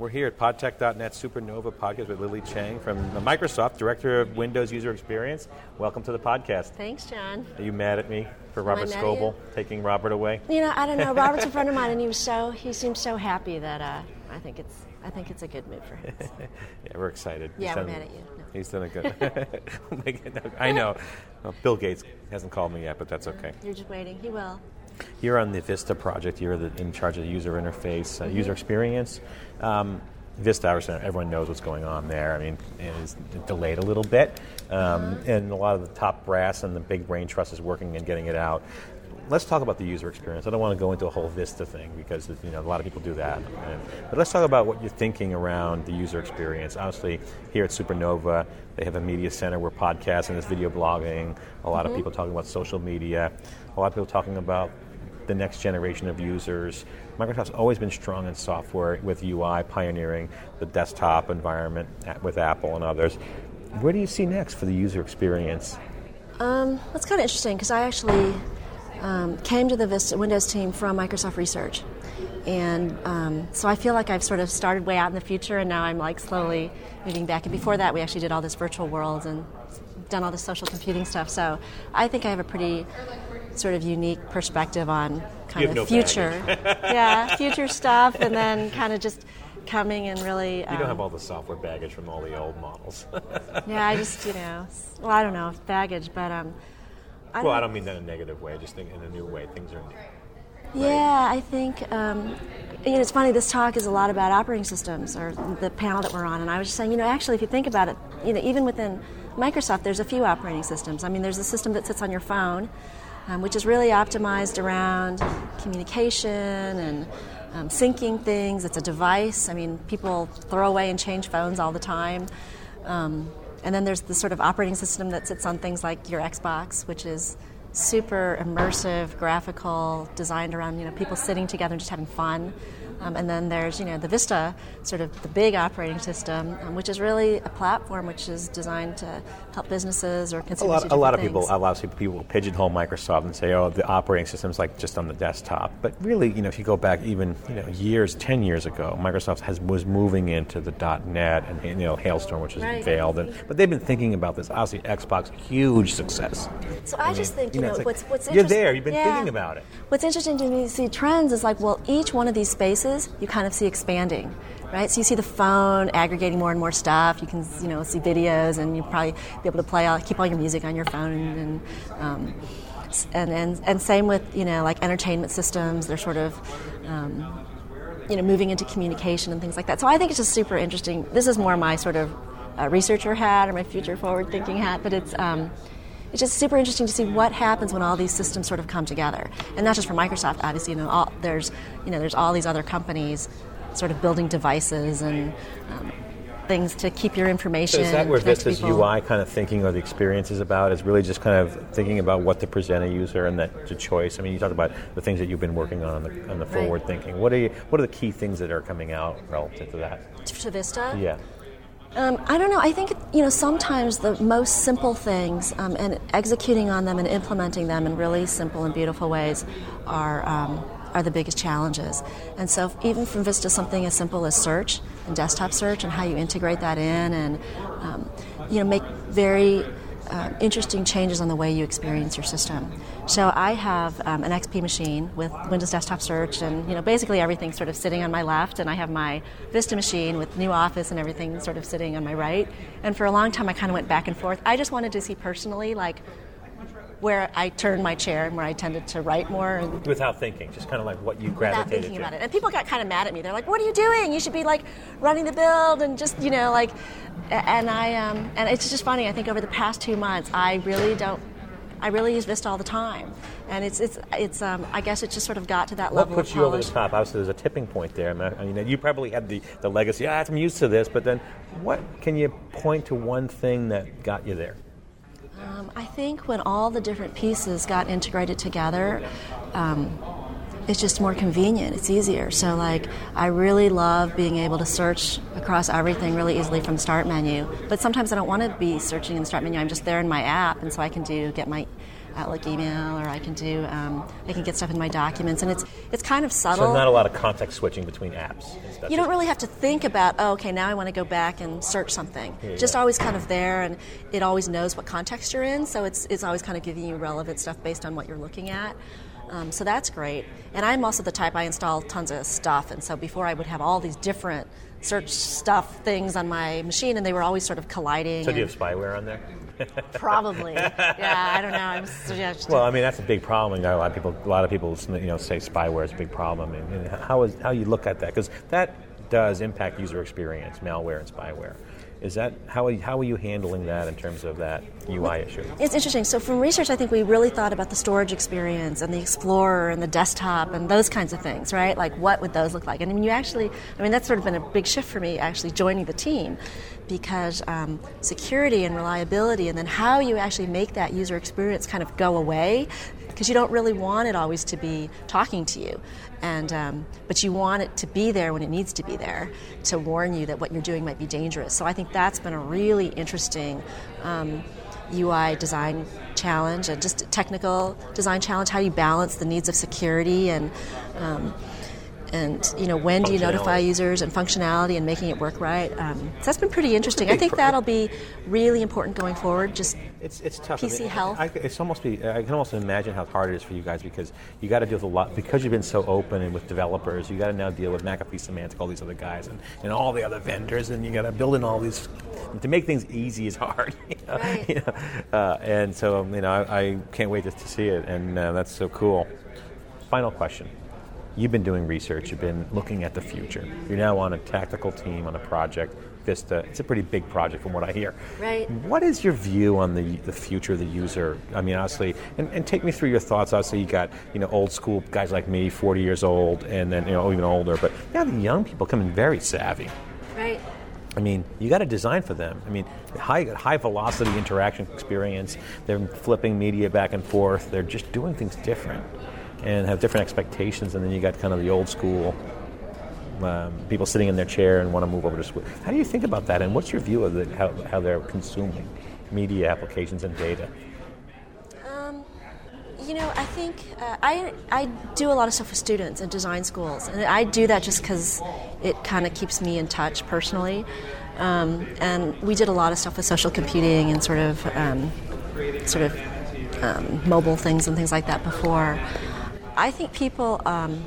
We're here at podtech.net Supernova podcast with Lily Cheng from Microsoft, Director of Windows User Experience. Welcome to the podcast. Thanks, John. Are you mad at me for Robert Scoble taking Robert away? You know, I don't know. Robert's a friend of mine, and he seemed so happy that I think it's a good move for him. Yeah, we're excited. Yeah, we're mad at you. No. He's done a good. I know. Well, Bill Gates hasn't called me yet, but that's okay. You're just waiting. He will. You're on the Vista project. You're in charge of the user interface, user experience. Vista, obviously, everyone knows what's going on there. I mean, it is delayed a little bit, and a lot of the top brass and the big brain trust is working and getting it out. Let's talk about the user experience. I don't want to go into a whole Vista thing because a lot of people do that. But let's talk about what you're thinking around the user experience. Obviously, here at Supernova, they have a media center where podcasting is video blogging. A lot of people talking about social media. A lot of people talking about the next generation of users. Microsoft's always been strong in software with UI, pioneering the desktop environment with Apple and others. Where do you see next for the user experience? That's kind of interesting because I actually came to the Vista Windows team from Microsoft Research. And so I feel like I've sort of started way out in the future, and now I'm like slowly moving back. And before that, we actually did all this virtual worlds and done all this social computing stuff. So I think I have a pretty sort of unique perspective on kind of future. Yeah, future stuff, and then kind of just coming and really... you don't have all the software baggage from all the old models. Yeah, I just, well, I don't know if baggage, but... I don't mean that in a negative way, I just think in a new way, things are new. Right? Yeah, I think, it's funny, this talk is a lot about operating systems, or the panel that we're on, and I was just saying, actually, if you think about it, even within Microsoft, there's a few operating systems. I mean, there's a system that sits on your phone, which is really optimized around communication and syncing things. It's a device. I mean, people throw away and change phones all the time. And then there's the sort of operating system that sits on things like your Xbox, which is super immersive, graphical, designed around people sitting together and just having fun. And then there's the Vista, sort of the big operating system, which is really a platform which is designed to help businesses or consumers. A lot of people pigeonhole Microsoft and say, the operating system's like just on the desktop. But really, if you go back even 10 years ago, Microsoft was moving into the .NET and Hailstorm, which is veiled. But they've been thinking about this. Obviously, Xbox, huge success. So I just think what's interesting. You're there. You've been thinking about it. What's interesting to me to see trends is each one of these spaces you kind of see expanding, right? So you see the phone aggregating more and more stuff. You can, see videos, and you probably be able to keep all your music on your phone, and same with like entertainment systems. They're sort of moving into communication and things like that. So I think it's just super interesting. This is more my sort of researcher hat or my future forward thinking hat, but it's just super interesting to see what happens when all these systems sort of come together, and not just for Microsoft. Obviously, there's all these other companies sort of building devices and things to keep your information. So is that where Vista's UI kind of thinking or the experience is about? Is really just kind of thinking about what to present a user and that the choice. I mean, you talked about the things that you've been working on the forward thinking. What are the key things that are coming out relative to that? To Vista? Yeah. I don't know. I think, sometimes the most simple things and executing on them and implementing them in really simple and beautiful ways are the biggest challenges. And so even from Vista, something as simple as search and desktop search and how you integrate that in and, make very interesting changes on the way you experience your system. So I have an XP machine with Windows Desktop Search, and basically everything's sort of sitting on my left, and I have my Vista machine with new Office and everything sort of sitting on my right. And for a long time I kind of went back and forth. I just wanted to see personally where I turned my chair and where I tended to write more. And without thinking, just kind of like what you gravitated without thinking about it. And people got kind of mad at me. They're like, what are you doing? You should be running the build and just, and it's just funny. I think over the past 2 months, I really use Vista all the time. And it's I guess it just sort of got to that level of polish. What puts you over the top? Obviously, there's a tipping point there. I mean, you probably had the legacy, I'm used to this, but then what can you point to one thing that got you there? I think when all the different pieces got integrated together, it's just more convenient. It's easier. So, I really love being able to search across everything really easily from the Start menu. But sometimes I don't want to be searching in the Start menu. I'm just there in my app, and so I can get my Outlook email, or I can get stuff in my documents, and it's kind of subtle. So not a lot of context switching between apps. You don't really have to think about, okay, now I want to go back and search something. Just always kind of there, and it always knows what context you're in, so it's always kind of giving you relevant stuff based on what you're looking at. So that's great. And I'm also the type, I install tons of stuff, and so before I would have all these different search stuff things on my machine, and they were always sort of colliding. So do you have spyware on there? Probably. Yeah, I don't know. Well, I mean, that's a big problem. A lot of people say spyware is a big problem. And how you look at that? Because that does impact user experience, malware and spyware. Is that how are you handling that in terms of that UI issue? It's interesting. So from research, I think we really thought about the storage experience and the Explorer and the desktop and those kinds of things, right? Like, what would those look like? And that's sort of been a big shift for me actually joining the team, because security and reliability, and then how you actually make that user experience kind of go away, because you don't really want it always to be talking to you. But you want it to be there when it needs to be there to warn you that what you're doing might be dangerous. So I think that's been a really interesting UI design challenge, and just a technical design challenge. How do you balance the needs of security and when do you notify users, and functionality, and making it work right? So that's been pretty interesting. I think that'll be really important going forward. Just it's tough. PC health. I can almost imagine how hard it is for you guys, because you got to deal with a lot, because you've been so open and with developers. You got to now deal with McAfee, Symantec, all these other guys, and all the other vendors, and you got to build in all these. To make things easy is hard. Right. And so I can't wait to see it, and that's so cool. Final question. You've been doing research, you've been looking at the future. You're now on a tactical team on a project, Vista. It's a pretty big project from what I hear. Right. What is your view on the future of the user? I mean, honestly, and take me through your thoughts. Obviously, you got old school guys like me, 40 years old, and then even older. But now the young people come in very savvy. Right. I mean, you got to design for them. I mean, high velocity interaction experience. They're flipping media back and forth. They're just doing things different, and have different expectations, and then you got kind of the old school people sitting in their chair and want to move over to switch. How do you think about that, and what's your view of how they're consuming media applications and data? I think I do a lot of stuff with students in design schools, and I do that just because it kind of keeps me in touch personally. And we did a lot of stuff with social computing and sort of mobile things and things like that before. I think people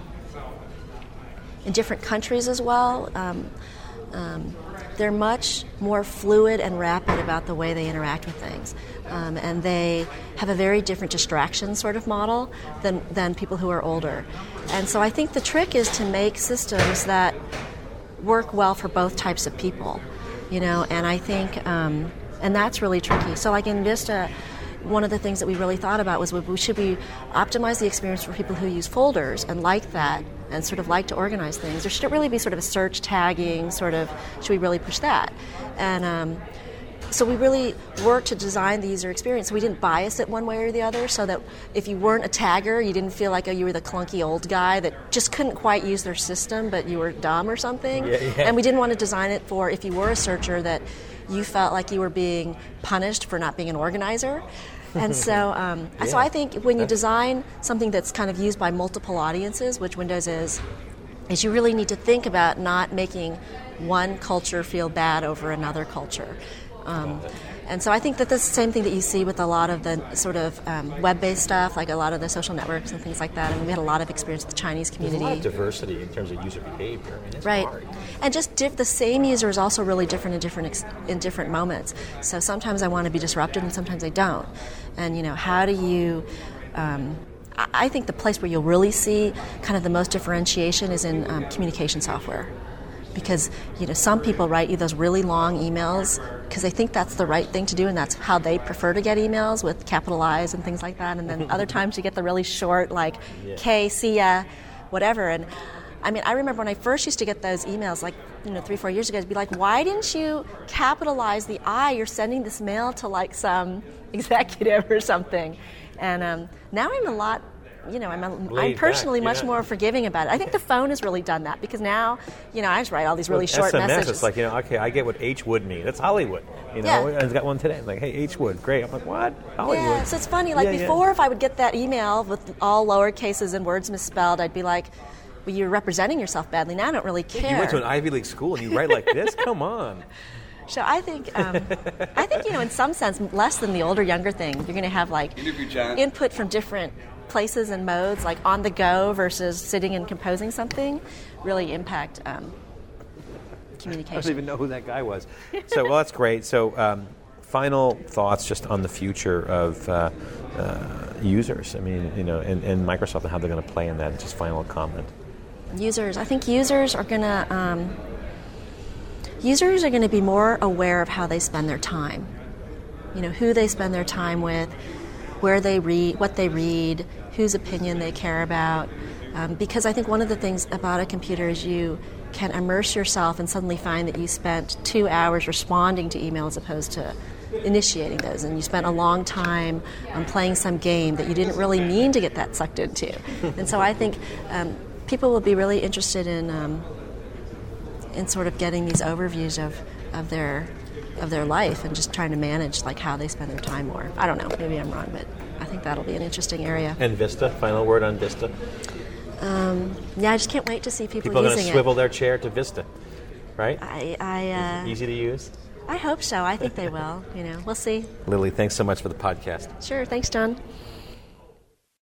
in different countries as well, they're much more fluid and rapid about the way they interact with things. And they have a very different distraction sort of model than people who are older. And so I think the trick is to make systems that work well for both types of people, and I think, and that's really tricky. So like in Vista, one of the things that we really thought about was should we optimize the experience for people who use folders and like that and sort of like to organize things, or should it really be sort of a search tagging should we really push that? And so we really worked to design the user experience. So we didn't bias it one way or the other, so that if you weren't a tagger, you didn't feel like you were the clunky old guy that just couldn't quite use their system, but you were dumb or something. Yeah. And we didn't want to design it for, if you were a searcher, that you felt like you were being punished for not being an organizer. And so, so I think when you design something that's kind of used by multiple audiences, which Windows is you really need to think about not making one culture feel bad over another culture. And so I think that that's the same thing that you see with a lot of the sort of web-based stuff, like a lot of the social networks and things like that. I mean, we had a lot of experience with the Chinese community. There's a lot of diversity in terms of user behavior. I mean, it's right. hard. And just the same user is also really different in different moments. So sometimes I want to be disruptive and sometimes I don't. And, how do you... I think the place where you'll really see kind of the most differentiation is in communication software. Because, some people write you those really long emails because they think that's the right thing to do, and that's how they prefer to get emails, with capital I's and things like that. And then other times you get the really short, like, K, see ya, whatever. And I mean, I remember when I first used to get those emails, like, 3-4 years ago, I'd be like, why didn't you capitalize the I? You're sending this mail to, like, some executive or something. And now I'm a lot I'm personally much more forgiving about it. I think the phone has really done that because now, I just write all these really short SMS, messages. It's like, okay, I get what H Wood means. That's Hollywood. I got one today. I'm like, hey, H Wood, great. I'm like, what? Hollywood. Yeah, so it's funny. Before, if I would get that email with all lower cases and words misspelled, I'd be like, well, you're representing yourself badly. Now I don't really care. You went to an Ivy League school and you write like this? Come on. So I think, in some sense, less than the older, younger thing, you're going to have input from different places and modes, like on the go versus sitting and composing something, really impact communication. I don't even know who that guy was. So, well, that's great. So, final thoughts just on the future of users. I mean, and Microsoft and how they're going to play in that. Just final comment. Users. I think users are going to be more aware of how they spend their time. Who they spend their time with, where they read, what they read, whose opinion they care about. Because I think one of the things about a computer is you can immerse yourself and suddenly find that you spent 2 hours responding to email as opposed to initiating those, and you spent a long time playing some game that you didn't really mean to get that sucked into. And so I think people will be really interested in sort of getting these overviews of their life and just trying to manage how they spend their time more. I don't know, maybe I'm wrong, but I think that'll be an interesting area. And Vista, final word on Vista? I just can't wait to see people using it. People are going to swivel their chair to Vista, right? Easy to use? I hope so. I think they will. We'll see. Lily, thanks so much for the podcast. Sure. Thanks, John.